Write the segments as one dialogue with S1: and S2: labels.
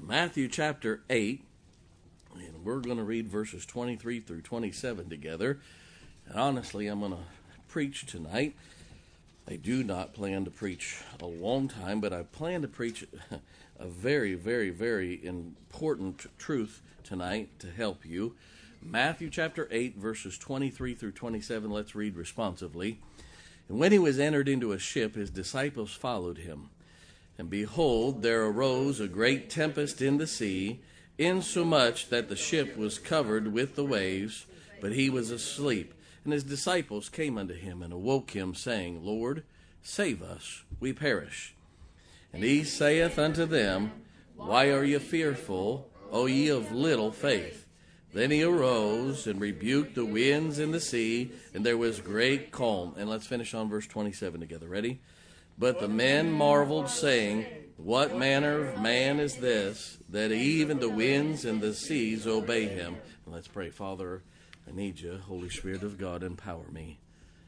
S1: Matthew chapter 8, and we're going to read verses 23 through 27 together. And honestly, I'm going to preach tonight. I do not plan to preach a long time, but I plan to preach a very, very, very important truth tonight to help you. Matthew chapter 8, verses 23 through 27, let's read responsively. And when he was entered into a ship, his disciples followed him. And behold, there arose a great tempest in the sea, insomuch that the ship was covered with the waves, but he was asleep. And his disciples came unto him and awoke him, saying, Lord, save us, we perish. And he saith unto them, Why are ye fearful, O ye of little faith? Then he arose and rebuked the winds and the sea, and there was great calm. And let's finish on verse 27 together. Ready? But the men marveled, saying, What manner of man is this, that even the winds and the seas obey him? And let's pray. Father, I need you. Holy Spirit of God, empower me.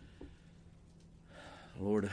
S1: Lord,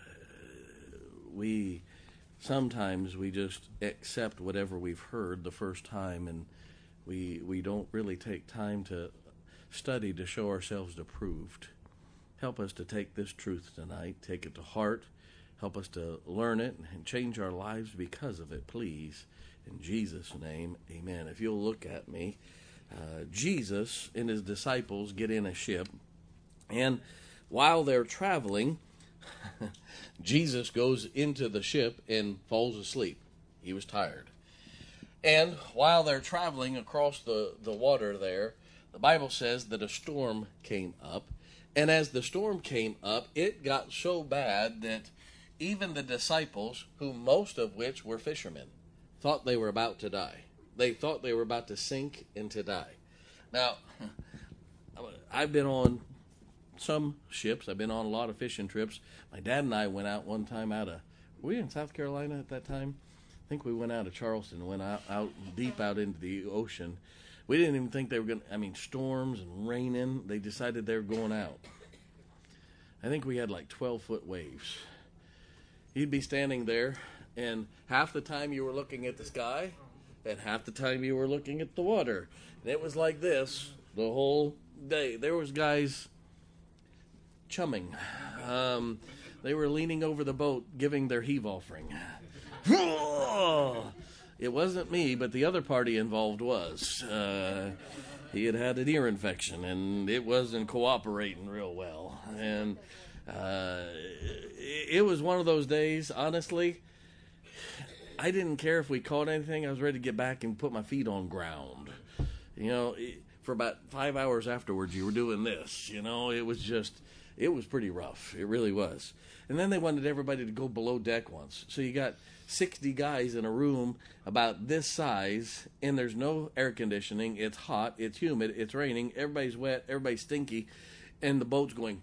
S1: sometimes we just accept whatever we've heard the first time, and we don't really take time to study to show ourselves approved. Help us to take this truth tonight, take it to heart. Help us to learn it and change our lives because of it, please. In Jesus' name, amen. If you'll look at me, Jesus and his disciples get in a ship, and while they're traveling, Jesus goes into the ship and falls asleep. He was tired. And while they're traveling across the water there, the Bible says that a storm came up. And as the storm came up, it got so bad that even the disciples, who most of which were fishermen, thought they were about to die. They thought they were about to sink and to die. Now, I've been on some ships. I've been on a lot of fishing trips. My dad and I went out one time were we in South Carolina at that time? I think we went out of Charleston and went out deep out into the ocean. We didn't even think they were going to, storms and raining. They decided they were going out. I think we had like 12-foot waves. You'd be standing there, and half the time you were looking at the sky, and half the time you were looking at the water. And it was like this the whole day. There was guys chumming. They were leaning over the boat, giving their heave offering. It wasn't me, but the other party involved was. He had an ear infection, and it wasn't cooperating real well. And it was one of those days, honestly, I didn't care if we caught anything. I was ready to get back and put my feet on ground. For about 5 hours afterwards, you were doing this. It was pretty rough. It really was. And then they wanted everybody to go below deck once. So you got 60 guys in a room about this size, and there's no air conditioning. It's hot. It's humid. It's raining. Everybody's wet. Everybody's stinky. And the boat's going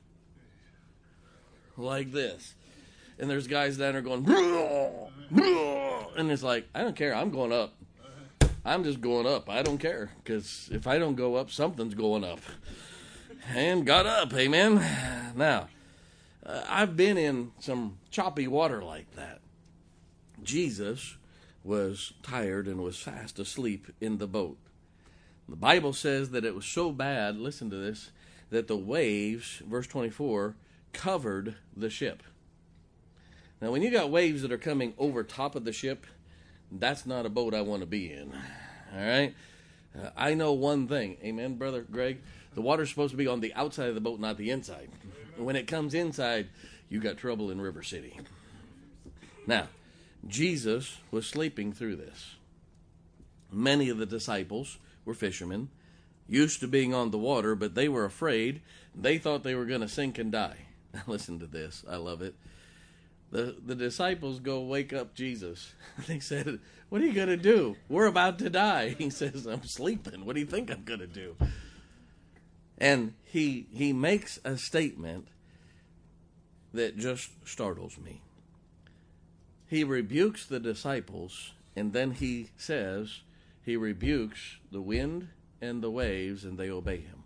S1: like this. And there's guys down there going, and it's like, I don't care. I'm going up. I'm just going up. I don't care. Because if I don't go up, something's going up. And got up. Amen. Now, I've been in some choppy water like that. Jesus was tired and was fast asleep in the boat. The Bible says that it was so bad, listen to this, that the waves, verse 24, covered the ship. Now, when you got waves that are coming over top of the ship, that's not a boat I want to be in. All right? I know one thing. Amen, Brother Greg? The water's supposed to be on the outside of the boat, not the inside. When it comes inside, you got trouble in River City. Now, Jesus was sleeping through this. Many of the disciples were fishermen, used to being on the water, but they were afraid. They thought they were going to sink and die. Listen to this. I love it. The disciples go wake up Jesus. They said, what are you going to do? We're about to die. He says, I'm sleeping. What do you think I'm going to do? And he makes a statement that just startles me. He rebukes the disciples, and then he says he rebukes the wind and the waves, and they obey him.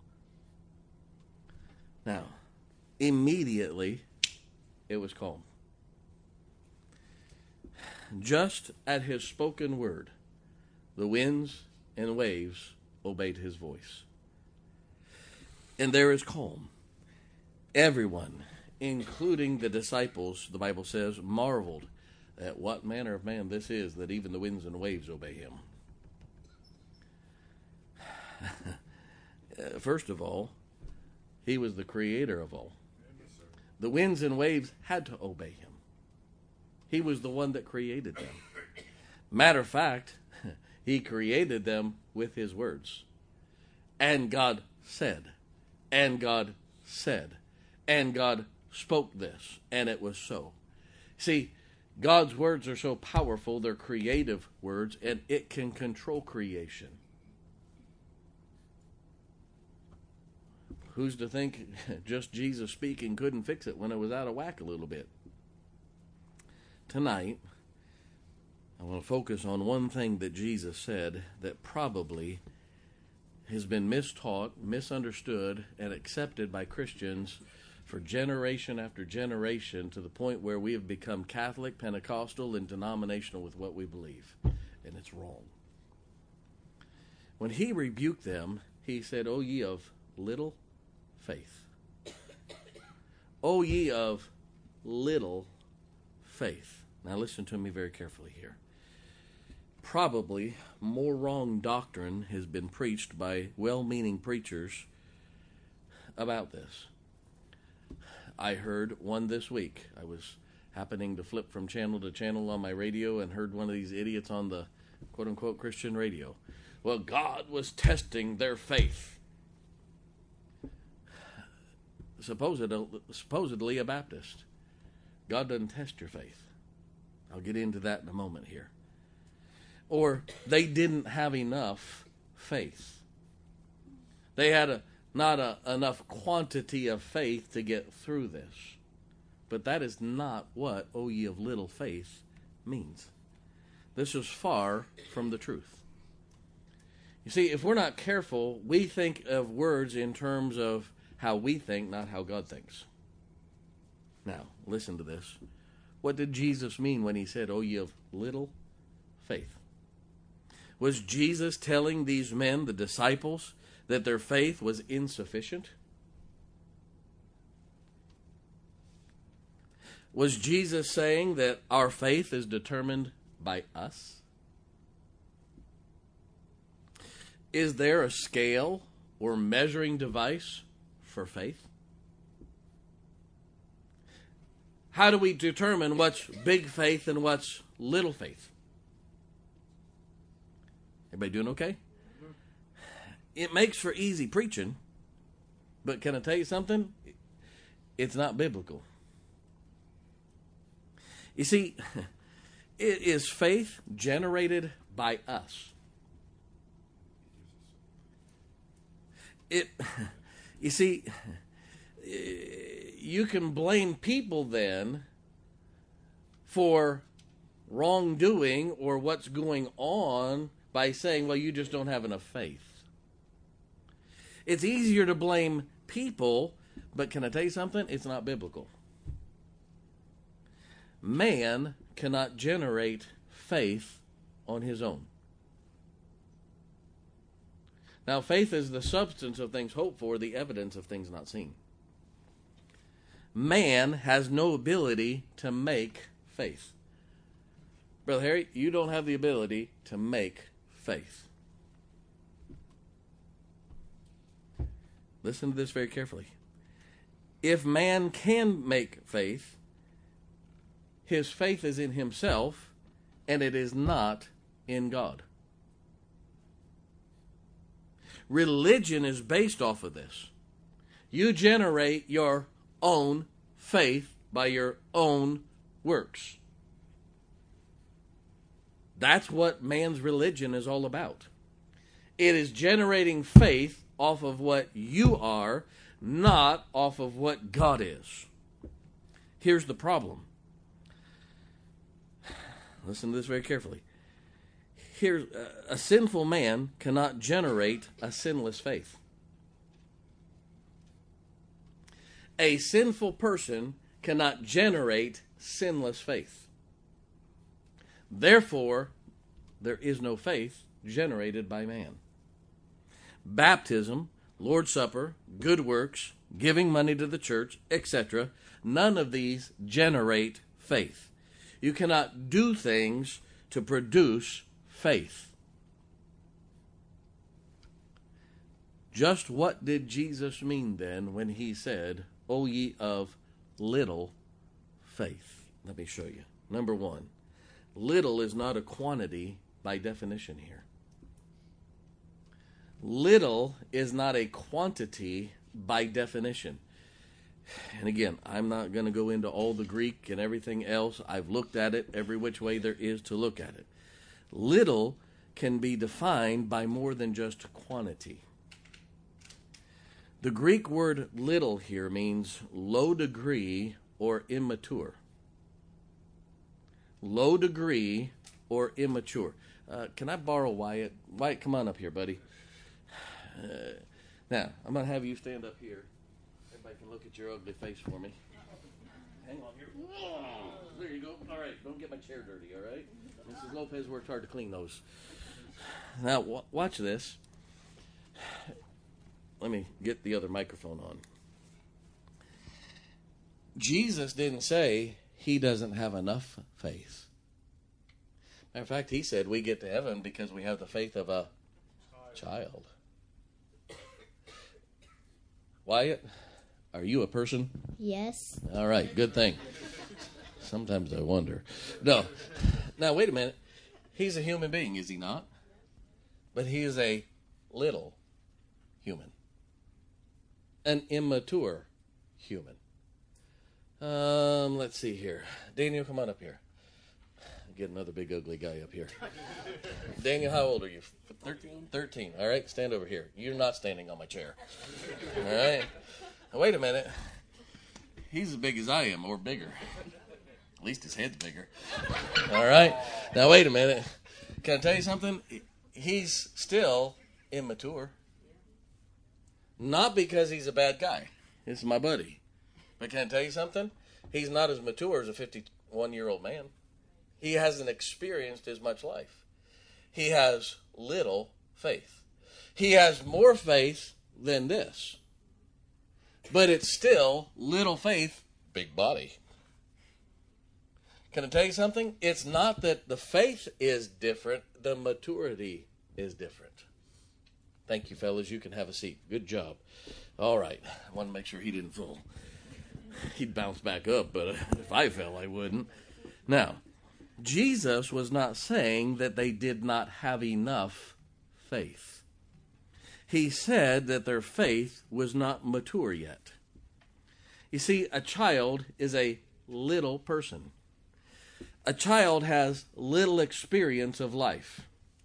S1: Now, immediately, it was calm. Just at his spoken word, the winds and waves obeyed his voice. And there is calm. Everyone, including the disciples, the Bible says, marveled at what manner of man this is, that even the winds and waves obey him. First of all, he was the creator of all. The winds and waves had to obey him. He was the one that created them. Matter of fact, he created them with his words. And God said, and God said, and God spoke this, and it was so. See, God's words are so powerful, they're creative words, and it can control creation. Who's to think just Jesus speaking couldn't fix it when it was out of whack a little bit? Tonight, I want to focus on one thing that Jesus said that probably has been mistaught, misunderstood, and accepted by Christians for generation after generation, to the point where we have become Catholic, Pentecostal, and denominational with what we believe. And it's wrong. When he rebuked them, he said, "O ye of little faith. O ye of little faith." Now listen to me very carefully here. Probably more wrong doctrine has been preached by well-meaning preachers about this. I heard one this week. I was happening to flip from channel to channel on my radio and heard one of these idiots on the quote-unquote Christian radio. Well, God was testing their faith. Supposedly a Baptist. God doesn't test your faith. I'll get into that in a moment here. Or they didn't have enough faith. They had not enough quantity of faith to get through this. But that is not what "O ye of little faith" means. This is far from the truth. You see, if we're not careful, we think of words in terms of how we think, not how God thinks. Now, listen to this. What did Jesus mean when he said, "O ye of little faith"? Was Jesus telling these men, the disciples, that their faith was insufficient? Was Jesus saying that our faith is determined by us? Is there a scale or measuring device for faith? How do we determine what's big faith and what's little faith? Everybody doing okay? It makes for easy preaching, but can I tell you something? It's not biblical. You see, it is faith generated by us. You see, you can blame people then for wrongdoing or what's going on by saying, well, you just don't have enough faith. It's easier to blame people, but can I tell you something? It's not biblical. Man cannot generate faith on his own. Now, faith is the substance of things hoped for, the evidence of things not seen. Man has no ability to make faith. Brother Harry, you don't have the ability to make faith. Listen to this very carefully. If man can make faith, his faith is in himself, and it is not in God. Religion is based off of this. You generate your own faith by your own works. That's what man's religion is all about. It is generating faith off of what you are, not off of what God is. Here's the problem. Listen to this very carefully. Here's a sinful man cannot generate a sinless faith. A sinful person cannot generate sinless faith. Therefore, there is no faith generated by man. Baptism, Lord's Supper, good works, giving money to the church, etc., none of these generate faith. You cannot do things to produce faith. Just what did Jesus mean then when he said, O ye of little faith? Let me show you. Number one, little is not a quantity by definition here. Little is not a quantity by definition. And again, I'm not going to go into all the Greek and everything else. I've looked at it every which way there is to look at it. Little can be defined by more than just quantity. The Greek word little here means low degree or immature. Low degree or immature. Can I borrow Wyatt? Wyatt, come on up here, buddy. Now, I'm going to have you stand up here. Everybody can look at your ugly face for me. Hang on here. There you go. All right, don't get my chair dirty, all right? Mrs. Lopez worked hard to clean those. Now, watch this. Let me get the other microphone on. Jesus didn't say he doesn't have enough faith. Matter of fact, he said we get to heaven because we have the faith of a child. Wyatt, are you a person?
S2: Yes.
S1: All right, good thing. Sometimes I wonder. No. Now, wait a minute. He's a human being, is he not? But he is a little human. An immature human. Let's see here. Daniel, come on up here. Get another big ugly guy up here. Daniel, how old are you? 13? 13. All right, stand over here. You're not standing on my chair. All right. Now, wait a minute. He's as big as I am, or bigger. At least his head's bigger. All right. Now, wait a minute. Can I tell you something? He's still immature. Not because he's a bad guy. This is my buddy. But can I tell you something? He's not as mature as a 51-year-old man. He hasn't experienced as much life. He has little faith. He has more faith than this. But it's still little faith, big body. Can I tell you something? It's not that the faith is different, the maturity is different. Thank you, fellas. You can have a seat. Good job. All right. I want to make sure he didn't fall. He'd bounce back up, but if I fell, I wouldn't. Now, Jesus was not saying that they did not have enough faith. He said that their faith was not mature yet. You see, a child is a little person. A child has little experience of life.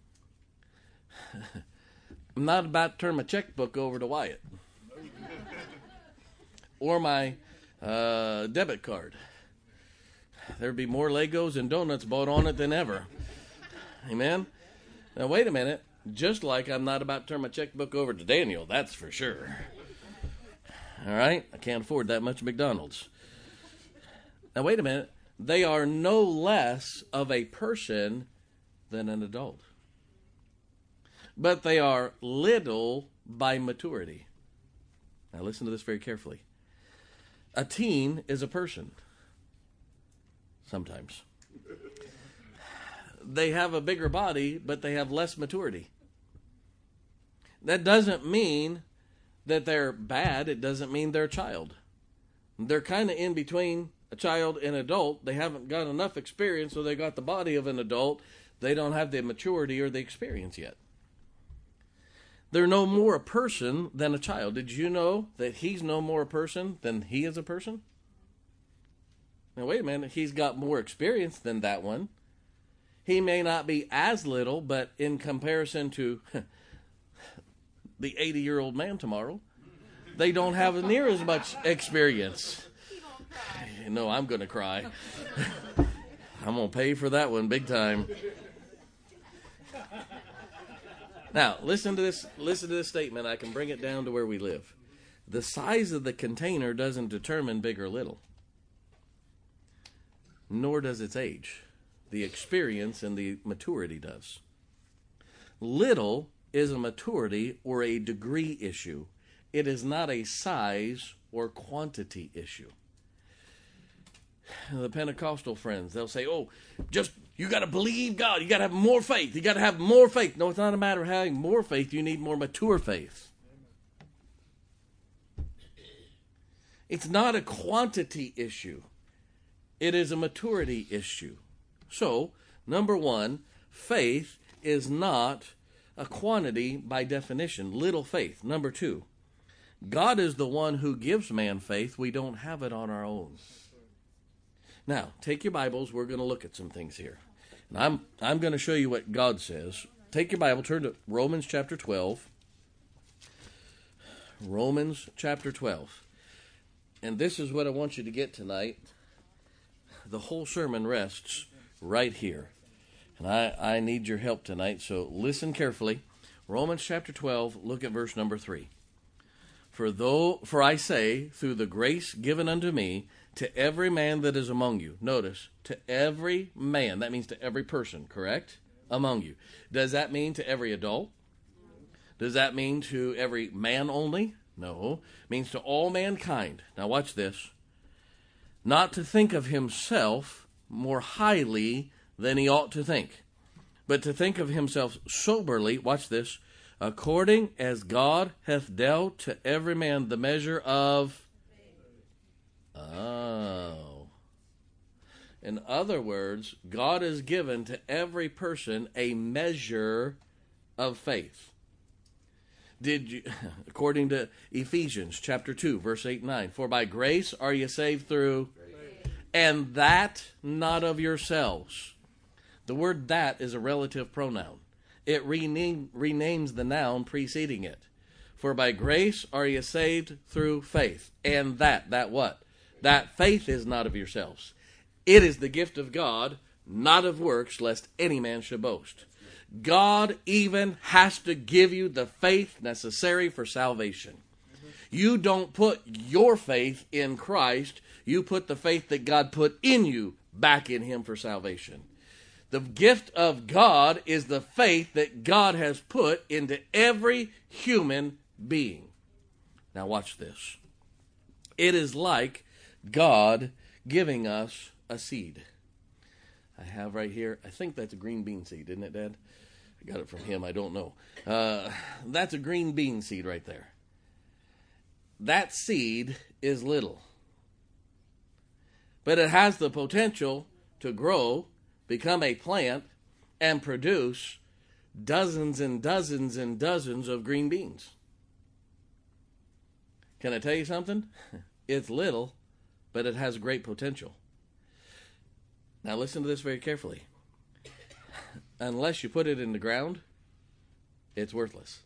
S1: I'm not about to turn my checkbook over to Wyatt. Or my debit card. There'd be more Legos and donuts bought on it than ever. Amen? Now, wait a minute. Just like I'm not about to turn my checkbook over to Daniel, that's for sure. All right? I can't afford that much McDonald's. Now, wait a minute. They are no less of a person than an adult. But they are little by maturity. Now, listen to this very carefully. A teen is a person. Sometimes. They have a bigger body, but they have less maturity. That doesn't mean that they're bad. It doesn't mean they're a child. They're kind of in between a child and adult. They haven't got enough experience, so they got the body of an adult. They don't have the maturity or the experience yet. They're no more a person than a child. Did you know that he's no more a person than he is a person? Now, wait a minute. He's got more experience than that one. He may not be as little, but in comparison to the 80-year-old man tomorrow, they don't have near as much experience. You know, I'm going to cry. I'm going to pay for that one big time. Now, listen to this statement. I can bring it down to where we live. The size of the container doesn't determine big or little. Nor does its age. The experience and the maturity does. Little is a maturity or a degree issue. It is not a size or quantity issue. The Pentecostal friends, they'll say, oh, just, you got to believe God. You got to have more faith. You got to have more faith. No, it's not a matter of having more faith. You need more mature faith. It's not a quantity issue. It is a maturity issue. So, number one, faith is not a quantity by definition. Little faith. Number two, God is the one who gives man faith. We don't have it on our own. Now, take your Bibles. We're going to look at some things here. And I'm going to show you what God says. Take your Bible, turn to Romans chapter 12. Romans chapter 12. And this is what I want you to get tonight. The whole sermon rests right here. And I need your help tonight, so listen carefully. Romans chapter 12, look at verse number 3. For I say, through the grace given unto me, to every man that is among you. Notice, to every man. That means to every person, correct? Among you. Does that mean to every adult? Does that mean to every man only? No. It means to all mankind. Now watch this. Not to think of himself more highly than he ought to think, but to think of himself soberly, watch this, according as God hath dealt to every man the measure of... Oh. In other words, God has given to every person a measure of faith. Did you, according to Ephesians chapter 2, verse 8 and 9, for by grace are you saved through, and that not of yourselves. The word that is a relative pronoun. It renames the noun preceding it. For by grace are you saved through faith. And that what? That faith is not of yourselves. It is the gift of God, not of works, lest any man should boast. God even has to give you the faith necessary for salvation. You don't put your faith in Christ. You put the faith that God put in you back in Him for salvation. The gift of God is the faith that God has put into every human being. Now watch this. It is like God giving us a seed. I have right here, I think that's a green bean seed, isn't it, Dad? I got it from him, I don't know. That's a green bean seed right there. That seed is little. But it has the potential to grow, become a plant, and produce dozens and dozens and dozens of green beans. Can I tell you something? It's little, but it has great potential. Now listen to this very carefully. Unless you put it in the ground, it's worthless.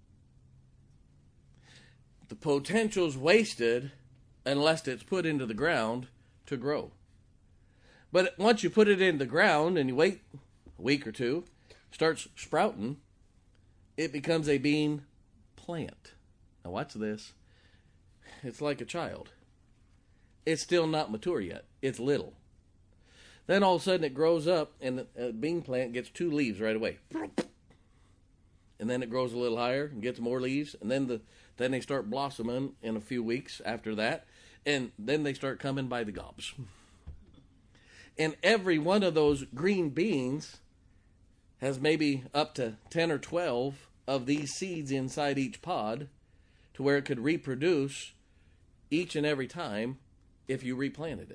S1: The potential's wasted unless it's put into the ground to grow. But once you put it in the ground and you wait a week or two, starts sprouting, it becomes a bean plant. Now watch this. It's like a child. It's still not mature yet. It's little. Then all of a sudden it grows up and a bean plant gets 2 leaves right away. And then it grows a little higher and gets more leaves. And then they start blossoming in a few weeks after that. And then they start coming by the gobs. And every one of those green beans has maybe up to 10 or 12 of these seeds inside each pod to where it could reproduce each and every time if you replanted it.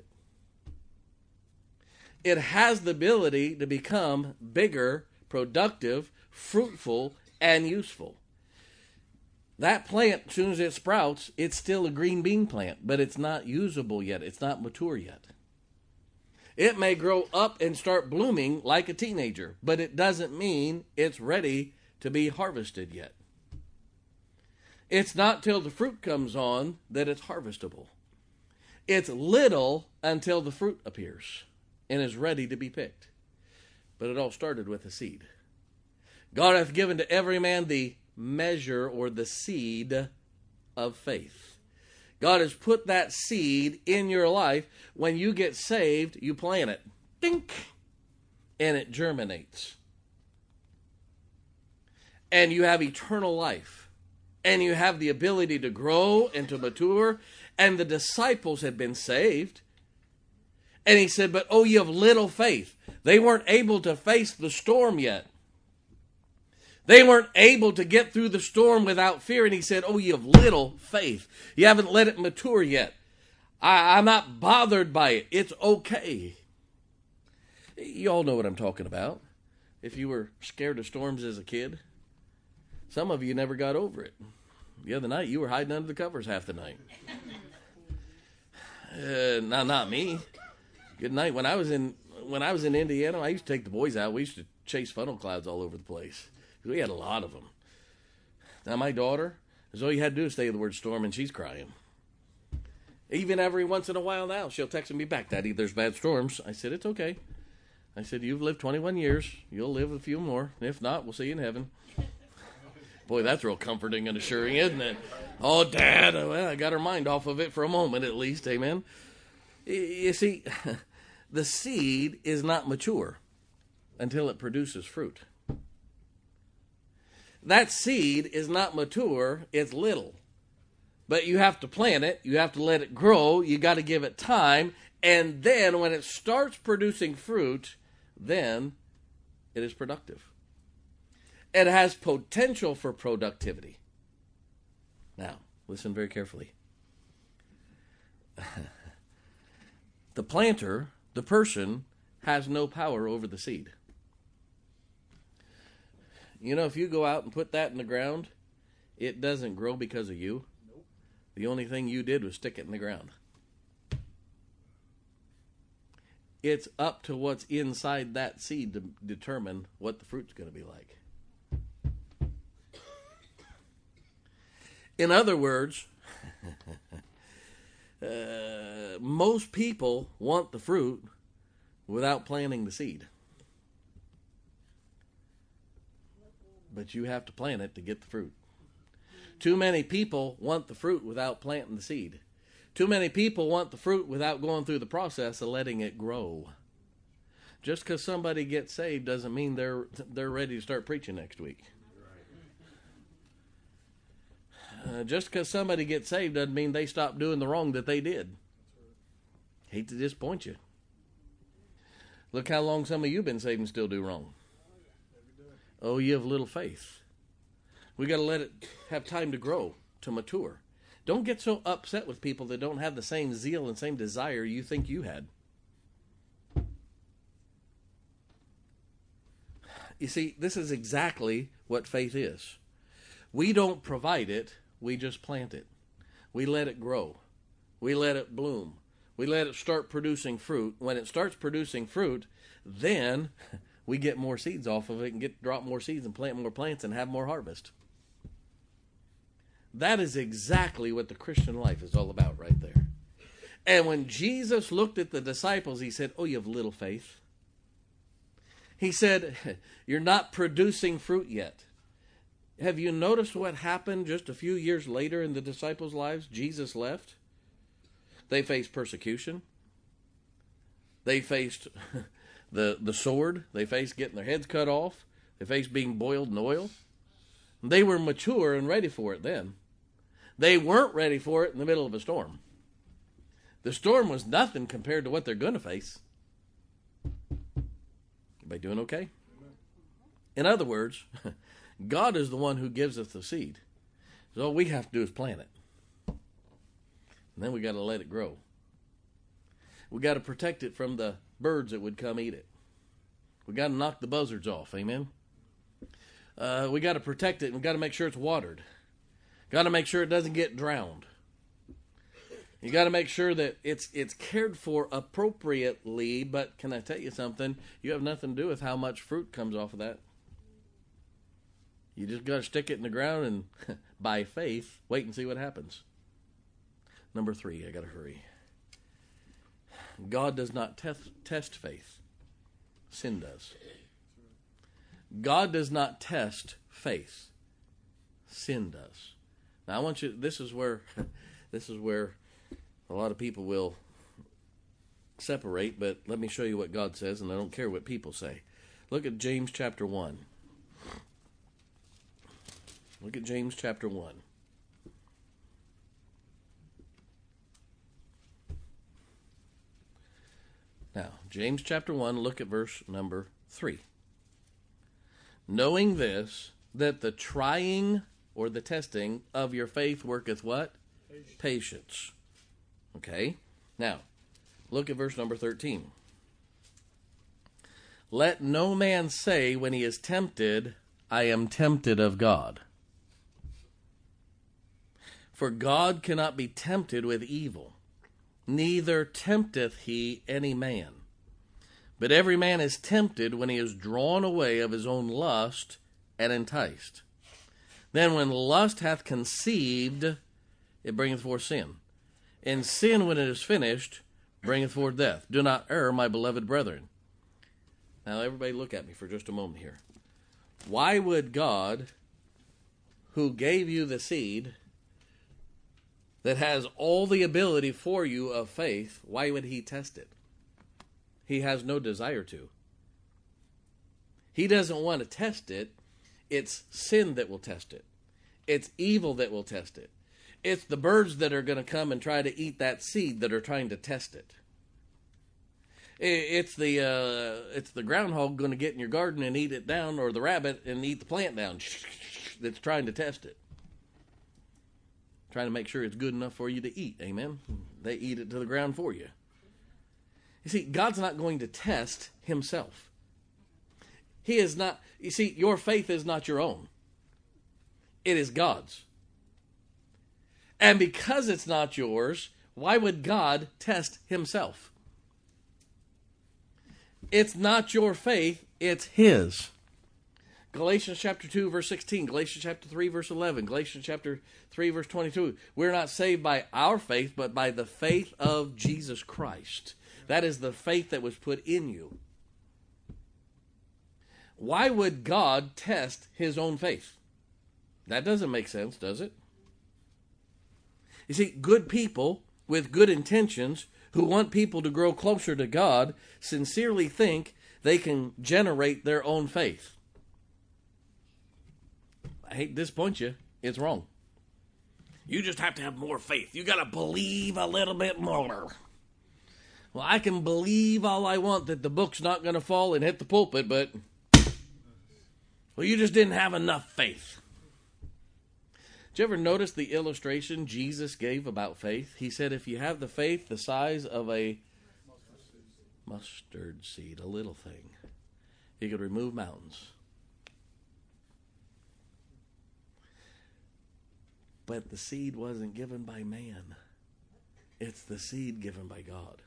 S1: It has the ability to become bigger, productive, fruitful, and useful. That plant, as soon as it sprouts, it's still a green bean plant, but it's not usable yet. It's not mature yet. It may grow up and start blooming like a teenager, but it doesn't mean it's ready to be harvested yet. It's not till the fruit comes on that it's harvestable. It's little until the fruit appears and is ready to be picked. But it all started with a seed. God hath given to every man the measure or the seed of faith. God has put that seed in your life. When you get saved, you plant it. Dink! And it germinates. and you have eternal life, and you have the ability to grow and to mature, and the disciples had been saved. And he said, but oh, you have little faith. They weren't able to face the storm yet. They weren't able to get through the storm without fear. And he said, oh, you have little faith. You haven't let it mature yet. I'm not bothered by it. It's okay. You all know what I'm talking about. If you were scared of storms as a kid, some of you never got over it. The other night, you were hiding under the covers half the night. Not me. Good night. When I was in Indiana, I used to take the boys out. We used to chase funnel clouds all over the place. We had a lot of them. Now my daughter, is all you had to do is say the word storm and she's crying. Even every once in a while now, she'll text me back, Daddy, there's bad storms. I said, it's okay. I said, you've lived 21 years. You'll live a few more. If not, we'll see you in heaven. Boy, that's real comforting and assuring, isn't it? Oh, Dad, well, I got her mind off of it for a moment at least, amen. You see, the seed is not mature until it produces fruit. That seed is not mature, it's little. But you have to plant it, you have to let it grow, you got to give it time, and then when it starts producing fruit, then it is productive. It has potential for productivity. Now, listen very carefully. The planter, the person, has no power over the seed. You know, if you go out and put that in the ground, it doesn't grow because of you. Nope. The only thing you did was stick it in the ground. It's up to what's inside that seed to determine what the fruit's going to be like. In other words, most people want the fruit without planting the seed. But you have to plant it to get the fruit. Too many people want the fruit without planting the seed. Too many people want the fruit without going through the process of letting it grow. Just because somebody gets saved doesn't mean they're ready to start preaching next week. Just because somebody gets saved doesn't mean they stop doing the wrong that they did. Hate to disappoint you. Look how long some of you have been saved and still do wrong. Oh, you have little faith. We got to let it have time to grow, to mature. Don't get so upset with people that don't have the same zeal and same desire you think you had. You see, this is exactly what faith is. We don't provide it, we just plant it. We let it grow. We let it bloom. We let it start producing fruit. When it starts producing fruit, then we get more seeds off of it and drop more seeds and plant more plants and have more harvest. That is exactly what the Christian life is all about right there. And when Jesus looked at the disciples, he said, oh, you have little faith. He said, you're not producing fruit yet. Have you noticed what happened just a few years later in the disciples' lives? Jesus left. They faced persecution. They faced the sword. They faced getting their heads cut off. They faced being boiled in oil. They were mature and ready for it then. They weren't ready for it in the middle of a storm. The storm was nothing compared to what they're going to face. Everybody doing okay? In other words, God is the one who gives us the seed. So all we have to do is plant it. And then we got to let it grow. We got to protect it from the birds that would come eat it. We got to knock the buzzards off. Amen. We got to protect it, and we got to make sure it's watered. Got to make sure it doesn't get drowned. You got to make sure that it's cared for appropriately. But can I tell you something? You have nothing to do with how much fruit comes off of that. You just got to stick it in the ground and, by faith, wait and see what happens. Number 3, I got to hurry. God does not test faith. Sin does. God does not test faith. Sin does. Now I want you. This is where a lot of people will separate. But let me show you what God says, and I don't care what people say. Look at James chapter 1. Look at James chapter 1. Now, James chapter 1, look at verse number 3. Knowing this, that the trying or the testing of your faith worketh what? Patience. Okay? Now, look at verse number 13. Let no man say when he is tempted, I am tempted of God. For God cannot be tempted with evil, neither tempteth he any man. But every man is tempted when he is drawn away of his own lust and enticed. Then when lust hath conceived, it bringeth forth sin. And sin, when it is finished, bringeth forth death. Do not err, my beloved brethren. Now everybody look at me for just a moment here. Why would God, who gave you the seed that has all the ability for you of faith, why would he test it? He has no desire to. He doesn't want to test it. It's sin that will test it. It's evil that will test it. It's the birds that are going to come and try to eat that seed that are trying to test it. It's the groundhog going to get in your garden and eat it down, or the rabbit and eat the plant down that's trying to test it. Trying to make sure it's good enough for you to eat. Amen? They eat it to the ground for you. You see, God's not going to test himself. He is not, you see, your faith is not your own. It is God's. And because it's not yours, why would God test himself? It's not your faith, it's his. Galatians chapter 2, verse 16, Galatians chapter 3, verse 11, Galatians chapter 3, verse 22. We're not saved by our faith, but by the faith of Jesus Christ. That is the faith that was put in you. Why would God test his own faith? That doesn't make sense, does it? You see, good people with good intentions who want people to grow closer to God sincerely think they can generate their own faith. I hate to disappoint you, it's wrong. You just have to have more faith. You got to believe a little bit more. Well, I can believe all I want that the book's not going to fall and hit the pulpit, but, well, you just didn't have enough faith. Did you ever notice the illustration Jesus gave about faith? He said, if you have the faith the size of a mustard seed, a little thing, you could remove mountains. But the seed wasn't given by man. It's the seed given by God.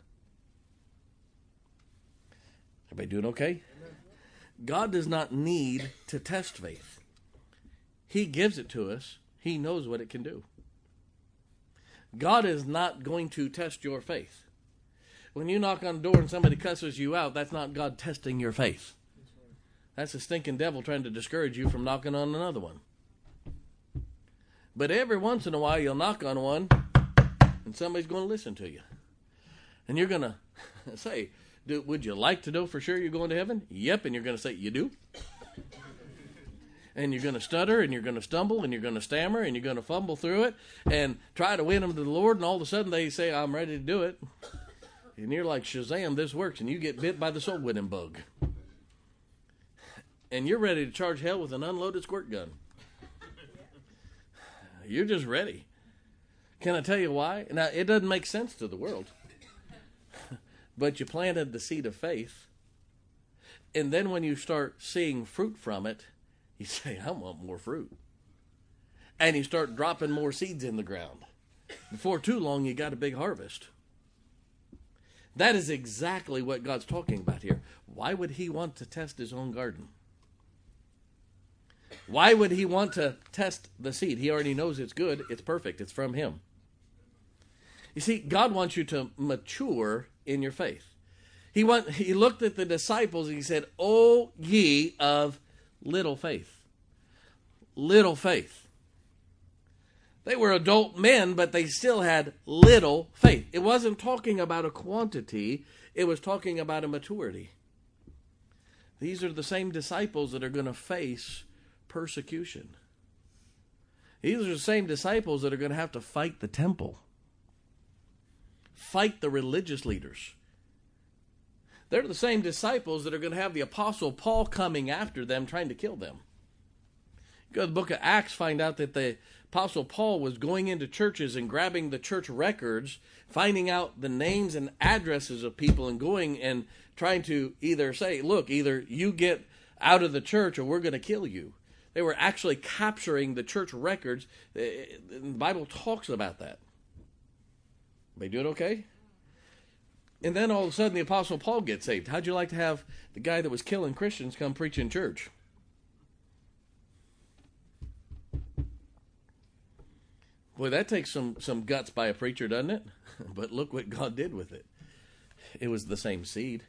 S1: Everybody doing okay? Amen. God does not need to test faith. He gives it to us. He knows what it can do. God is not going to test your faith. When you knock on the door and somebody cusses you out, that's not God testing your faith. That's the stinking devil trying to discourage you from knocking on another one. But every once in a while, you'll knock on one, and somebody's going to listen to you. And you're going to say, would you like to know for sure you're going to heaven? Yep, and you're going to say, you do? And you're going to stutter, and you're going to stumble, and you're going to stammer, and you're going to fumble through it, and try to win them to the Lord, and all of a sudden they say, I'm ready to do it. And you're like, Shazam, this works, and you get bit by the soul-winning bug. And you're ready to charge hell with an unloaded squirt gun. You're just ready. Can I tell you why? Now, it doesn't make sense to the world. But you planted the seed of faith. And then when you start seeing fruit from it, you say, I want more fruit. And you start dropping more seeds in the ground. Before too long, you got a big harvest. That is exactly what God's talking about here. Why would he want to test his own garden? Why would he want to test the seed? He already knows it's good, it's perfect, it's from him. You see, God wants you to mature in your faith. He looked at the disciples and he said, O ye of little faith. Little faith. They were adult men, but they still had little faith. It wasn't talking about a quantity, it was talking about a maturity. These are the same disciples that are going to face persecution. These are the same disciples that are going to have to fight the temple, fight the religious leaders. They're the same disciples that are going to have the Apostle Paul coming after them, trying to kill them. Go to the book of Acts, find out that the Apostle Paul was going into churches and grabbing the church records, finding out the names and addresses of people and going and trying to either say, look, either you get out of the church or we're going to kill you. They were actually capturing the church records. The Bible talks about that. They do it okay? And then all of a sudden the Apostle Paul gets saved. How'd you like to have the guy that was killing Christians come preach in church? Boy, that takes some guts by a preacher, doesn't it? But look what God did with it. It was the same seed.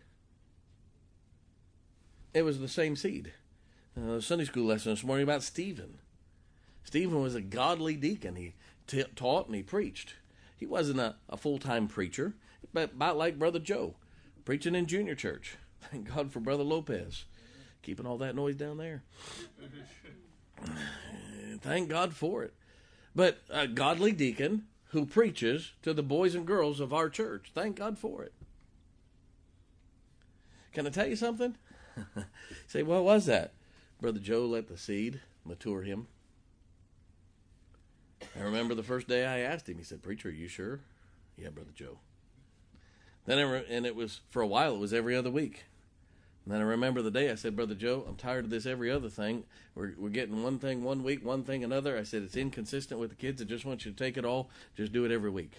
S1: It was the same seed. Sunday school lesson this morning about Stephen. Stephen was a godly deacon. He taught and he preached. He wasn't a full-time preacher, but about like Brother Joe, preaching in junior church. Thank God for Brother Lopez, keeping all that noise down there. Thank God for it. But a godly deacon who preaches to the boys and girls of our church. Thank God for it. Can I tell you something? Say, what was that? Brother Joe let the seed mature him. I remember the first day I asked him, he said, "Preacher, are you sure?" "Yeah, Brother Joe." Then and it was, for a while, it was every other week. And then I remember the day I said, "Brother Joe, I'm tired of this every other thing. We're getting one thing one week, one thing another." I said, "It's inconsistent with the kids. I just want you to take it all. Just do it every week."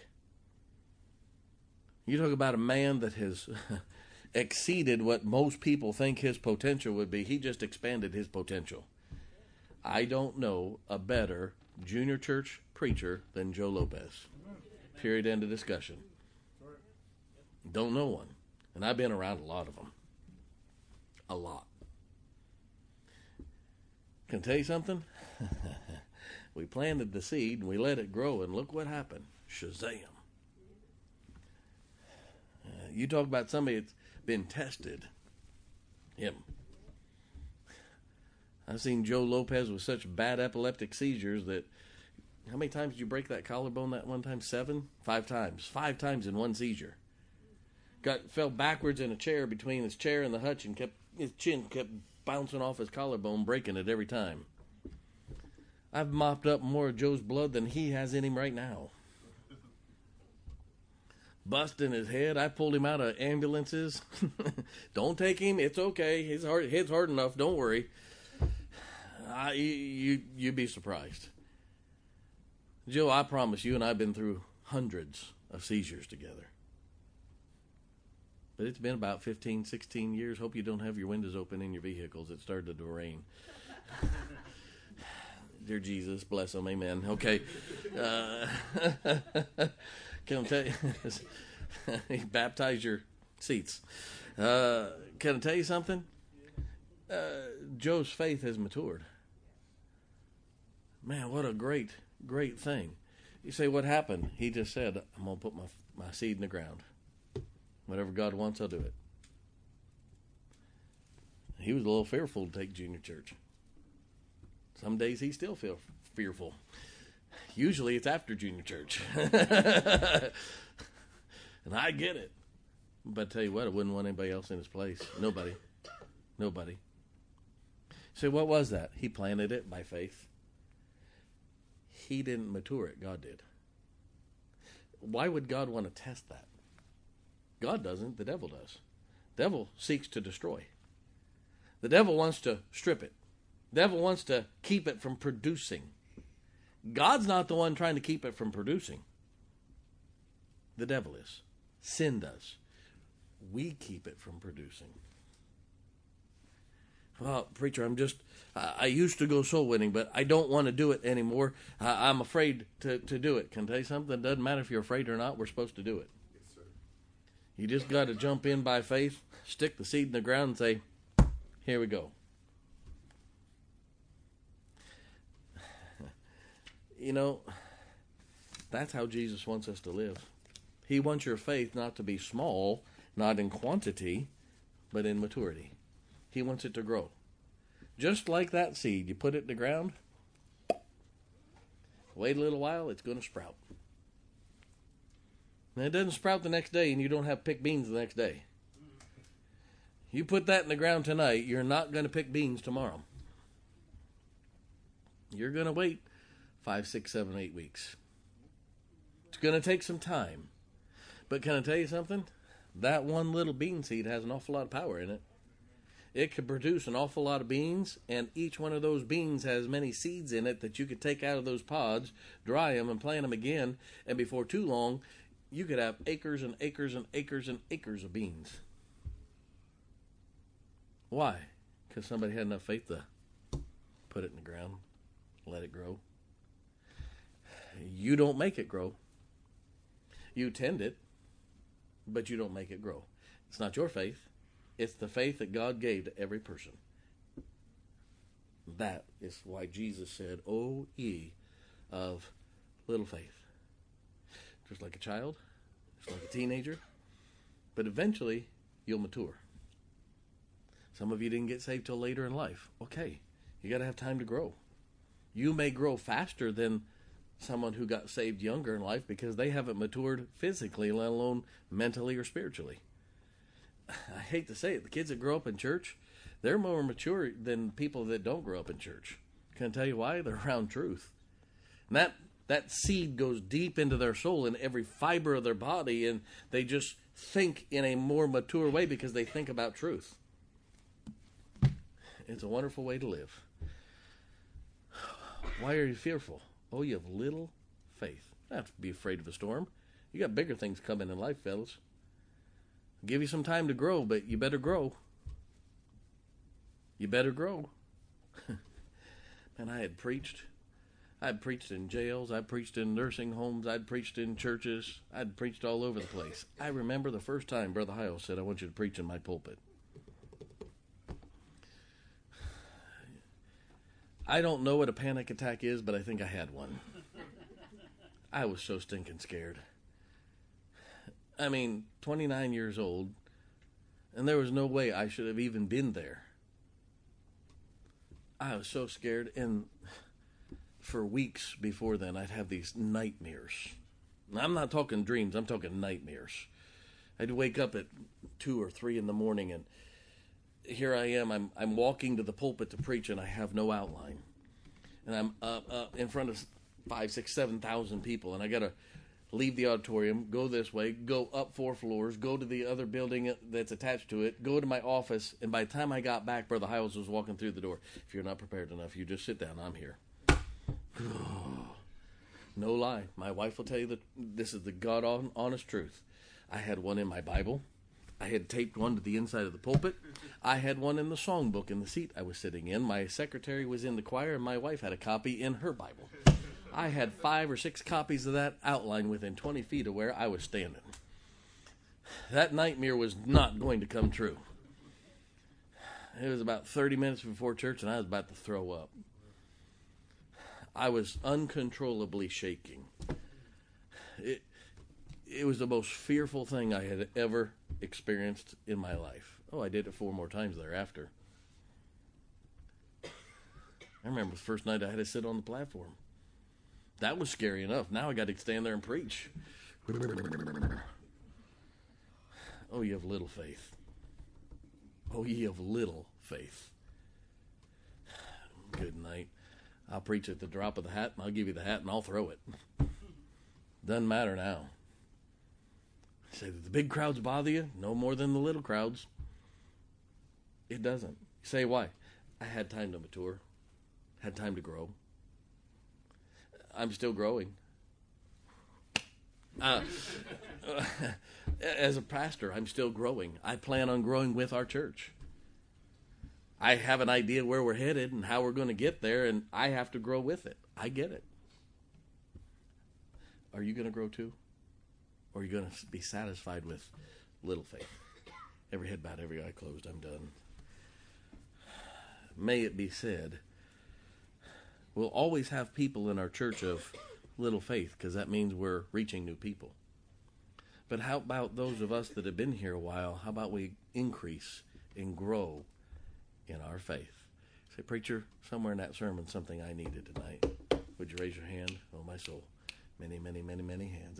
S1: You talk about a man that has exceeded what most people think his potential would be. He just expanded his potential. I don't know a better junior church preacher than Joe Lopez. Period, end of discussion. Don't know one. And I've been around a lot of them. A lot. Can I tell you something? We planted the seed and we let it grow, and look what happened. Shazam. You talk about somebody that's been tested. Him. I've seen Joe Lopez with such bad epileptic seizures that, how many times did you break that collarbone that one time? 7? 5 times. 5 times in one seizure. Fell backwards in a chair between his chair and the hutch, and his chin kept bouncing off his collarbone, breaking it every time. I've mopped up more of Joe's blood than he has in him right now. Busting his head. I pulled him out of ambulances. Don't take him. It's okay. His head's hard enough. Don't worry. You'd be surprised. Joe, I promise you and I have been through hundreds of seizures together. But it's been about 15, 16 years. Hope you don't have your windows open in your vehicles. It started to rain. Dear Jesus, bless them. Amen. Okay. Can I tell you? Baptize your seats. Can I tell you something? Joe's faith has matured. Man, what a great thing. You say, what happened? He just said, "I'm going to put my seed in the ground. Whatever God wants, I'll do it." He was a little fearful to take junior church. Some days he still feels fearful. Usually it's after junior church. And I get it. But I tell you what, I wouldn't want anybody else in his place. Nobody. So what was that? He planted it by faith. He didn't mature it. God did. Why would God want to test that? God doesn't. The devil does. The devil seeks to destroy. The devil wants to strip it. The devil wants to keep it from producing. God's not the one trying to keep it from producing. The devil is. Sin does. We keep it from producing. Well, preacher, I used to go soul winning, but I don't want to do it anymore. I'm afraid to do it. Can I tell you something? It doesn't matter if you're afraid or not. We're supposed to do it. Yes, sir. You just got to jump in by faith, stick the seed in the ground and say, "Here we go." You know, that's how Jesus wants us to live. He wants your faith not to be small, not in quantity, but in maturity. He wants it to grow. Just like that seed, you put it in the ground, Wait a little while, it's going to sprout. And it doesn't sprout the next day, and you don't have picked beans the next day. You put that in the ground tonight, you're not going to pick beans tomorrow. You're going to wait 5, 6, 7, 8 weeks. It's going to take some time. But can I tell you something? That one little bean seed has an awful lot of power in it. It could produce an awful lot of beans, and each one of those beans has many seeds in it that you could take out of those pods, dry them, and plant them again, and before too long, you could have acres and acres and acres and acres of beans. Why? Because somebody had enough faith to put it in the ground, let it grow. You don't make it grow. You tend it, but you don't make it grow. It's not your faith. It's the faith that God gave to every person. That is why Jesus said, "O ye of little faith." Just like a child, just like a teenager. But eventually, you'll mature. Some of you didn't get saved till later in life. Okay, you got to have time to grow. You may grow faster than someone who got saved younger in life because they haven't matured physically, let alone mentally or spiritually. I hate to say it, the kids that grow up in church, they're more mature than people that don't grow up in church. Can I tell you why? They're around truth. And that seed goes deep into their soul, in every fiber of their body, and they just think in a more mature way because they think about truth. It's a wonderful way to live. Why are you fearful? Oh, you have little faith. You don't have to be afraid of a storm. You got bigger things coming in life, fellas. I'll give you some time to grow, but you better grow. You better grow. Man, I had preached in jails. I preached in nursing homes. I'd preached in churches. I'd preached all over the place. I remember the first time Brother Hyle said, "I want you to preach in my pulpit." I don't know what a panic attack is, but I think I had one. I was so stinking scared. I mean, 29 years old, and there was no way I should have even been there. I was so scared, and for weeks before then, I'd have these nightmares. Now, I'm not talking dreams, I'm talking nightmares. I'd wake up at 2 or 3 in the morning, and here I am, I'm walking to the pulpit to preach, and I have no outline. And I'm up in front of 5, 6, 7,000 people, and I got to leave the auditorium, go this way, go up 4 floors, go to the other building that's attached to it, go to my office, and by the time I got back, Brother Hiles was walking through the door. If you're not prepared enough, you just sit down, I'm here. No lie. My wife will tell you that this is the God-honest truth. I had one in my Bible. I had taped one to the inside of the pulpit. I had one in the songbook in the seat I was sitting in. My secretary was in the choir, and my wife had a copy in her Bible. I had 5 or 6 copies of that outline within 20 feet of where I was standing. That nightmare was not going to come true. It was about 30 minutes before church, and I was about to throw up. I was uncontrollably shaking. It was the most fearful thing I had ever experienced in my life. Oh, I did it 4 more times thereafter. I remember the first night I had to sit on the platform. That was scary enough. Now I got to stand there and preach. Oh, you have little faith. Oh, ye of little faith. Good night. I'll preach at the drop of the hat, and I'll give you the hat, and I'll throw it. Doesn't matter now. Say that the big crowds bother you? No more than the little crowds. It doesn't. You say why? I had time to mature. Had time to grow. I'm still growing. As a pastor, I'm still growing. I plan on growing with our church. I have an idea where we're headed and how we're going to get there, and I have to grow with it. I get it. Are you going to grow too? Or are you going to be satisfied with little faith? Every head bowed, every eye closed. I'm done. May it be said, we'll always have people in our church of little faith, because that means we're reaching new people. But how about those of us that have been here a while? How about we increase and grow in our faith? Say, preacher, somewhere in that sermon, something I needed tonight. Would you raise your hand? Oh, my my soul. Many, many, many, many hands.